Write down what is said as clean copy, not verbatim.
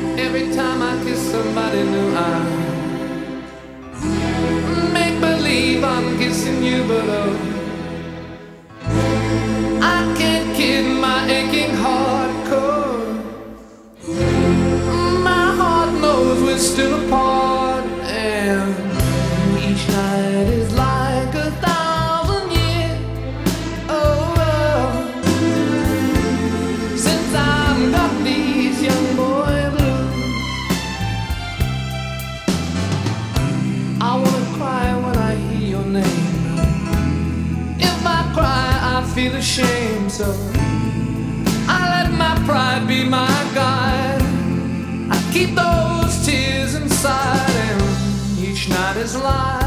Every time I kiss somebody new, I make believe I'm kissing you, but oh, I can't kid my aching heart, 'cause my heart knows we're still apart, and each night is like 1,000 years. Oh, oh. Since I've got these young boy blues, I wanna cry when I hear your name. If I cry, I feel ashamed, so I let my pride be my guide. I keep those tears inside, and each night is light.